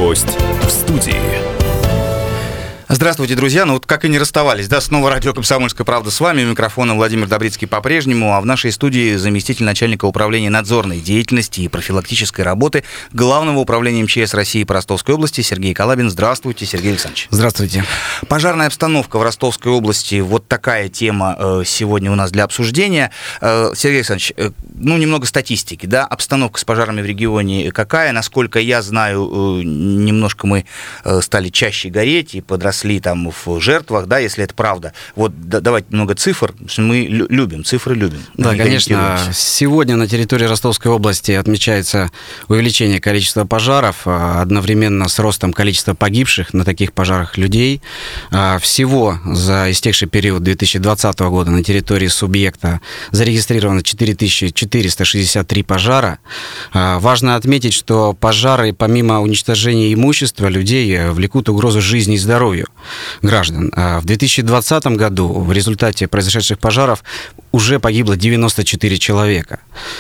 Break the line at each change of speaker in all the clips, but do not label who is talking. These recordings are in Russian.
Гость в студии.
Здравствуйте, друзья. Ну вот как и не расставались, да, снова радио «Комсомольская правда» с вами, у микрофона Владимир Добрицкий по-прежнему, а в нашей студии заместитель начальника управления надзорной деятельности и профилактической работы Главного управления МЧС России по Ростовской области Сергей Калабин. Здравствуйте, Сергей Александрович.
Здравствуйте.
Пожарная обстановка в Ростовской области, вот такая тема сегодня у нас для обсуждения. Сергей Александрович, немного статистики, да, обстановка с пожарами в регионе какая? Насколько я знаю, немножко мы стали чаще гореть и подросли там в жертвах, да, если это правда. Вот давайте много цифр, мы любим, цифры любим.
Да, конечно. Сегодня на территории Ростовской области отмечается увеличение количества пожаров, одновременно с ростом количества погибших на таких пожарах людей. Всего за истекший период 2020 года на территории субъекта зарегистрировано 4463 пожара. Важно отметить, что пожары, помимо уничтожения имущества людей, влекут угрозу жизни и здоровью граждан. В 2020 году в результате произошедших пожаров уже погибло 94 человека.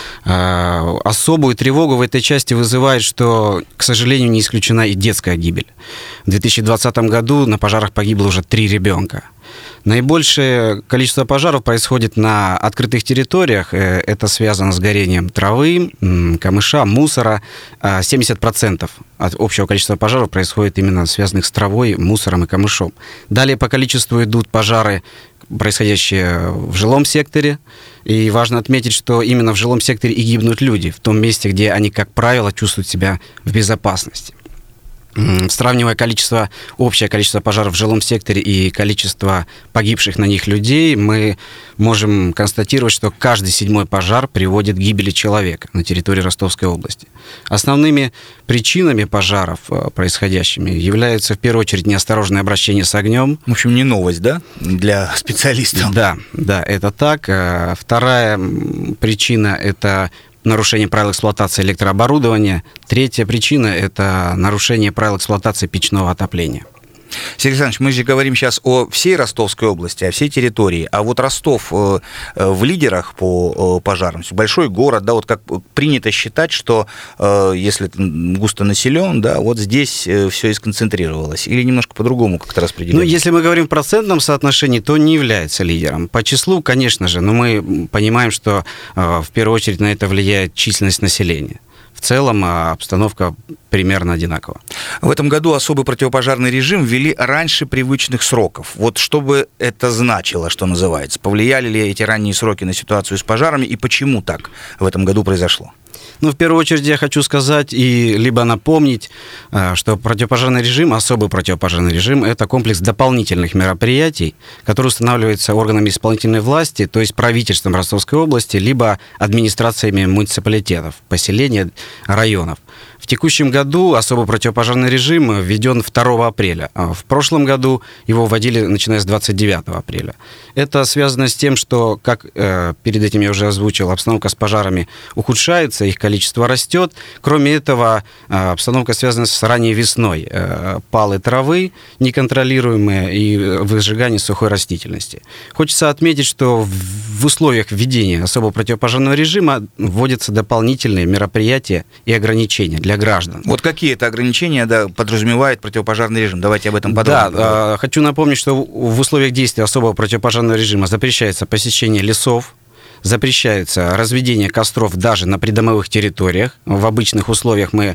Особую тревогу в этой части вызывает, что, к сожалению, не исключена и детская гибель. В 2020 году на пожарах погибло уже 3 ребенка. Наибольшее количество пожаров происходит на открытых территориях. Это связано с горением травы, камыша, мусора. 70% от общего количества пожаров происходит именно связанных с травой, мусором и камышом. Далее по количеству идут пожары, происходящие в жилом секторе. И важно отметить, что именно в жилом секторе и гибнут люди, в том месте, где они, как правило, чувствуют себя в безопасности. Сравнивая общее количество пожаров в жилом секторе и количество погибших на них людей, мы можем констатировать, что каждый 7-й пожар приводит к гибели человека на территории Ростовской области. Основными причинами пожаров происходящими являются, в первую очередь, неосторожное обращение с огнем.
В общем, не новость, да, для специалистов?
Да, это так. Вторая причина – это нарушение правил эксплуатации электрооборудования. Третья причина – это нарушение правил эксплуатации печного отопления.
Сергей Александрович, мы же говорим сейчас о всей Ростовской области, о всей территории, а вот Ростов в лидерах по пожарам, большой город, да, вот как принято считать, что если густо населен, да, вот здесь все и сконцентрировалось, или немножко по-другому как-то распределено?
Если мы говорим в процентном соотношении, то не является лидером. По числу, конечно же, но мы понимаем, что в первую очередь на это влияет численность населения. В целом обстановка примерно одинакова.
В этом году особый противопожарный режим ввели раньше привычных сроков. Вот что бы это значило, что называется? Повлияли ли эти ранние сроки на ситуацию с пожарами и почему так в этом году произошло?
В первую очередь я хочу сказать и либо напомнить, что противопожарный режим, особый противопожарный режим, это комплекс дополнительных мероприятий, которые устанавливаются органами исполнительной власти, то есть правительством Ростовской области, либо администрациями муниципалитетов, поселений, районов. В текущем году особый противопожарный режим введен 2 апреля. В прошлом году его вводили, начиная с 29 апреля. Это связано с тем, что, как перед этим я уже озвучил, обстановка с пожарами ухудшается, их количество растет. Кроме этого, обстановка связана с ранней весной. Палы травы неконтролируемые и выжигание сухой растительности. Хочется отметить, что в условиях введения особого противопожарного режима вводятся дополнительные мероприятия и ограничения для граждан.
Вот какие это ограничения подразумевает противопожарный режим? Давайте об этом подробно.
Да, хочу напомнить, что в условиях действия особого противопожарного режима запрещается посещение лесов, запрещается разведение костров даже на придомовых территориях. В обычных условиях мы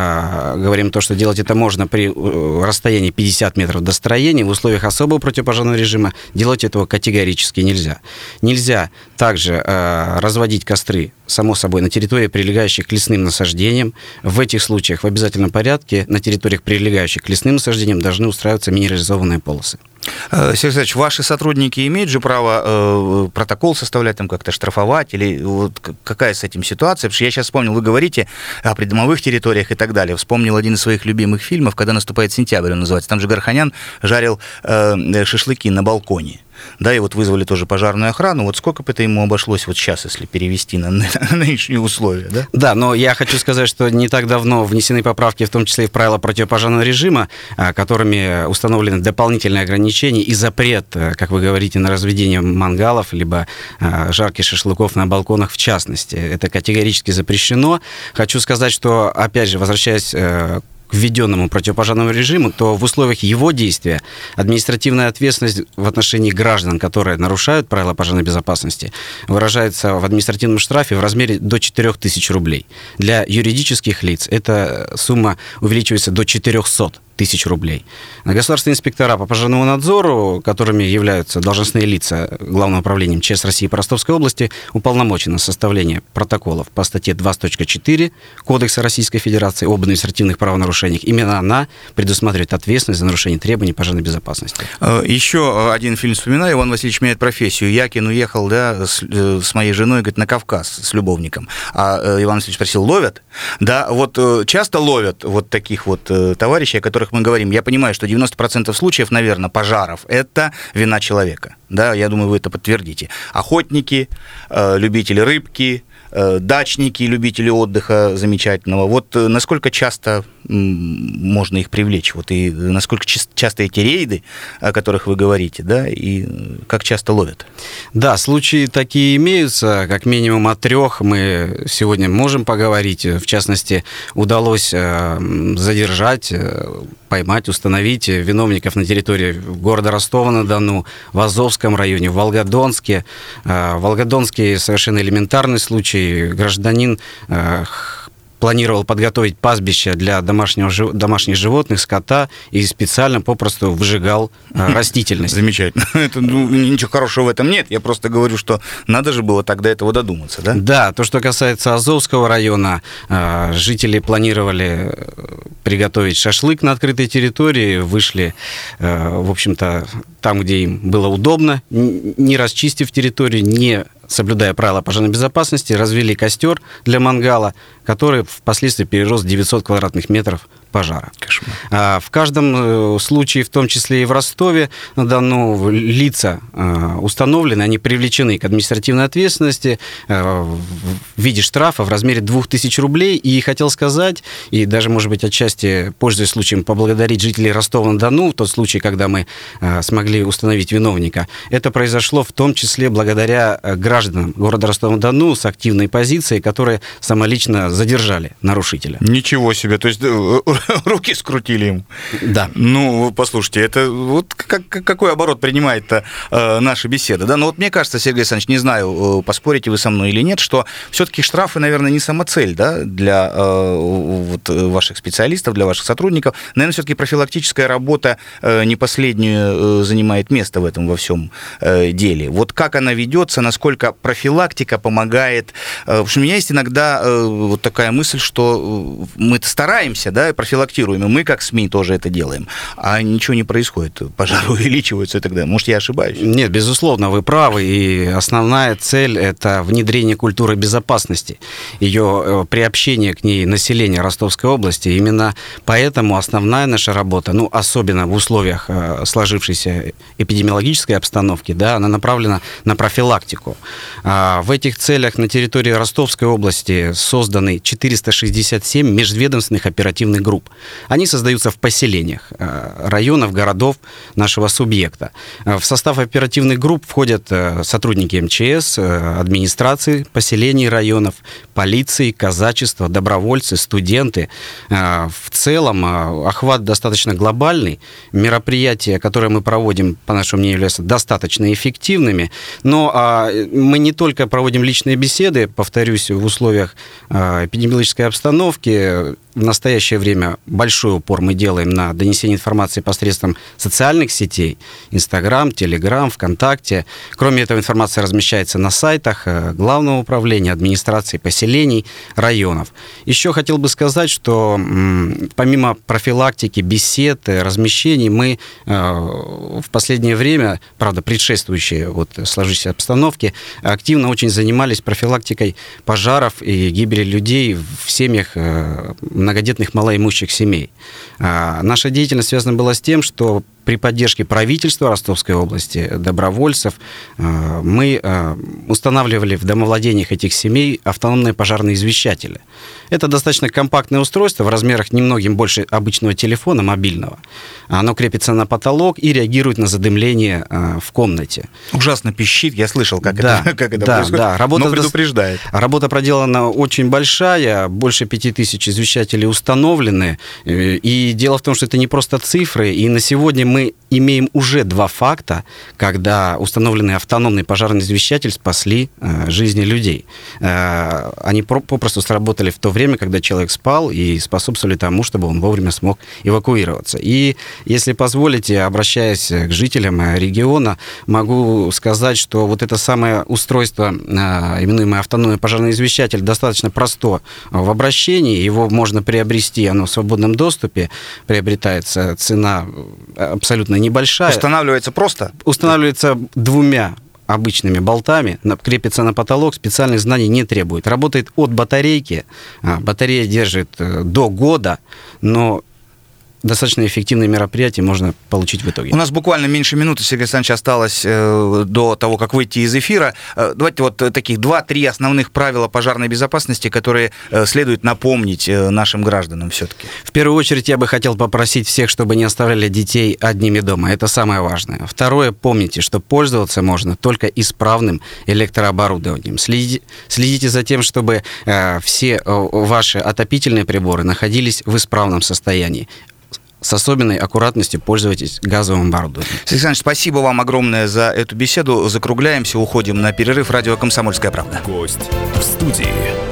говорим то, что делать это можно при расстоянии 50 метров до строения. В условиях особого противопожарного режима делать этого категорически нельзя. Нельзя также разводить костры, само собой, на территории, прилегающих к лесным насаждениям. В этих случаях в обязательном порядке на территориях, прилегающих к лесным насаждениям, должны устраиваться минерализованные полосы.
Сергей Александрович, ваши сотрудники имеют же право протокол составлять, там как-то штрафовать, или вот какая с этим ситуация? Потому что я сейчас вспомнил, вы говорите о придомовых территориях и так далее. Вспомнил один из своих любимых фильмов, когда наступает сентябрь, он называется. Там же Гороханян жарил шашлыки на балконе. Да, и вот вызвали тоже пожарную охрану. Вот сколько бы это ему обошлось вот сейчас, если перевести на нынешние условия, да?
Да, но я хочу сказать, что не так давно внесены поправки, в том числе и в правила противопожарного режима, которыми установлены дополнительные ограничения и запрет, как вы говорите, на разведение мангалов, либо жарки шашлыков на балконах в частности. Это категорически запрещено. Хочу сказать, что, опять же, возвращаясь к введенному противопожарному режиму, то в условиях его действия административная ответственность в отношении граждан, которые нарушают правила пожарной безопасности, выражается в административном штрафе в размере до 4000 рублей. Для юридических лиц эта сумма увеличивается до 400 тысяч рублей. Государственные инспектора по пожарному надзору, которыми являются должностные лица Главного управления МЧС России по Ростовской области, уполномочены составление протоколов по статье 20.4 Кодекса Российской Федерации об административных правонарушениях. Именно она предусматривает ответственность за нарушение требований пожарной безопасности.
Еще один фильм вспоминаю. Иван Васильевич меняет профессию. Якин уехал, да, с моей женой, говорит, на Кавказ с любовником. А Иван Васильевич спросил, ловят? Да, вот часто ловят вот таких вот товарищей, о которых мы говорим. Я понимаю, что 90% случаев, наверное, пожаров – это вина человека. Да, я думаю, вы это подтвердите. Охотники, любители рыбки, дачники, любители отдыха замечательного. Вот насколько часто можно их привлечь? Вот и насколько часто эти рейды, о которых вы говорите, да, и как часто ловят?
Да, случаи такие имеются. Как минимум о 3 мы сегодня можем поговорить. В частности, удалось задержать, поймать, установить виновников на территории города Ростова-на-Дону, в Азовском районе, в Волгодонске. В Волгодонске совершенно элементарный случай. Гражданин планировал подготовить пастбище для домашних животных, скота, и специально попросту выжигал растительность.
Замечательно. Ничего хорошего в этом нет. Я просто говорю, что надо же было так до этого додуматься, да?
Да, то, что касается Азовского района, жители планировали приготовить шашлык на открытой территории, вышли, в общем-то, там, где им было удобно, не расчистив территорию, не соблюдая правила пожарной безопасности, развели костер для мангала, который впоследствии перерос в 900 квадратных метров пожара. Кошмар. В каждом случае, в том числе и в Ростове-на-Дону, лица установлены, они привлечены к административной ответственности в виде штрафа в размере 2000 рублей. И хотел сказать, и даже, может быть, отчасти, пользуясь случаем, поблагодарить жителей Ростова-на-Дону, в тот случай, когда мы смогли установить виновника. Это произошло в том числе благодаря гражданам города Ростова-на-Дону с активной позицией, которые самолично задержали нарушителя.
Ничего себе, то есть руки скрутили им.
Да.
Ну, послушайте, это вот какой оборот принимает наша беседа, да? Но вот мне кажется, Сергей Александрович, не знаю, поспорите вы со мной или нет, что все-таки штрафы, наверное, не самоцель, да, для вот ваших специалистов, для ваших сотрудников. Наверное, все-таки профилактическая работа не последнюю занимает место в этом во всем деле. Вот как она ведется, насколько профилактика помогает? Потому что у меня есть иногда вот такая мысль, что мы-то стараемся, да, профилактируем, и мы, как СМИ, тоже это делаем, а ничего не происходит, пожары увеличиваются и так далее. Может, я ошибаюсь?
Нет, безусловно, вы правы, и основная цель – это внедрение культуры безопасности, ее приобщение к ней населения Ростовской области. Именно поэтому основная наша работа, ну, особенно в условиях сложившейся эпидемиологической обстановки, да, она направлена на профилактику. В этих целях на территории Ростовской области созданы 467 межведомственных оперативных групп. Они создаются в поселениях, районов, городов нашего субъекта. В состав оперативных групп входят сотрудники МЧС, администрации поселений, районов, полиции, казачества, добровольцы, студенты. В целом охват достаточно глобальный. Мероприятия, которые мы проводим, по нашему мнению, являются достаточно эффективными. Но мы не только проводим личные беседы, повторюсь, в условиях эпидемиологической обстановки. В настоящее время большой упор мы делаем на донесение информации посредством социальных сетей, Инстаграм, Телеграм, ВКонтакте. Кроме этого, информация размещается на сайтах Главного управления, администрации поселений, районов. Еще хотел бы сказать, что помимо профилактики, бесед, размещений, мы в последнее время, правда, предшествующие вот сложившейся обстановке, активно очень занимались профилактикой пожаров и гибели людей в семьях многодетных малоимущих семей. Наша деятельность связана была с тем, что при поддержке правительства Ростовской области, добровольцев, мы устанавливали в домовладениях этих семей автономные пожарные извещатели. Это достаточно компактное устройство в размерах немногим больше обычного телефона мобильного. Оно крепится на потолок и реагирует на задымление в комнате.
Ужасно пищит, я слышал, как это происходит,
да.
Но предупреждает.
Работа проделана очень большая, больше 5000 извещателей установлены. И дело в том, что это не просто цифры, и на сегодня мы имеем уже 2 факта, когда установленный автономный пожарный извещатель спасли жизни людей. Они попросту сработали в то время, когда человек спал, и способствовали тому, чтобы он вовремя смог эвакуироваться. И, если позволите, обращаясь к жителям региона, могу сказать, что вот это самое устройство, именуемое автономный пожарный извещатель, достаточно просто в обращении, его можно приобрести, оно в свободном доступе, приобретается, цена абсолютно небольшая.
Устанавливается просто?
Устанавливается 2 обычными болтами, крепится на потолок, специальных знаний не требует. Работает от батарейки, батарея держит до года, но достаточно эффективные мероприятия можно получить в итоге.
У нас буквально меньше минуты, Сергей Александрович, осталось до того, как выйти из эфира. Давайте вот таких 2-3 основных правила пожарной безопасности, которые следует напомнить нашим гражданам все-таки.
В первую очередь я бы хотел попросить всех, чтобы не оставляли детей одними дома. Это самое важное. Второе, помните, что пользоваться можно только исправным электрооборудованием. Следите за тем, чтобы все ваши отопительные приборы находились в исправном состоянии. С особенной аккуратностью пользуйтесь газовым оборудованием.
Сергей Александрович, спасибо вам огромное за эту беседу. Закругляемся, уходим на перерыв. Радио «Комсомольская правда».
Гость в студии.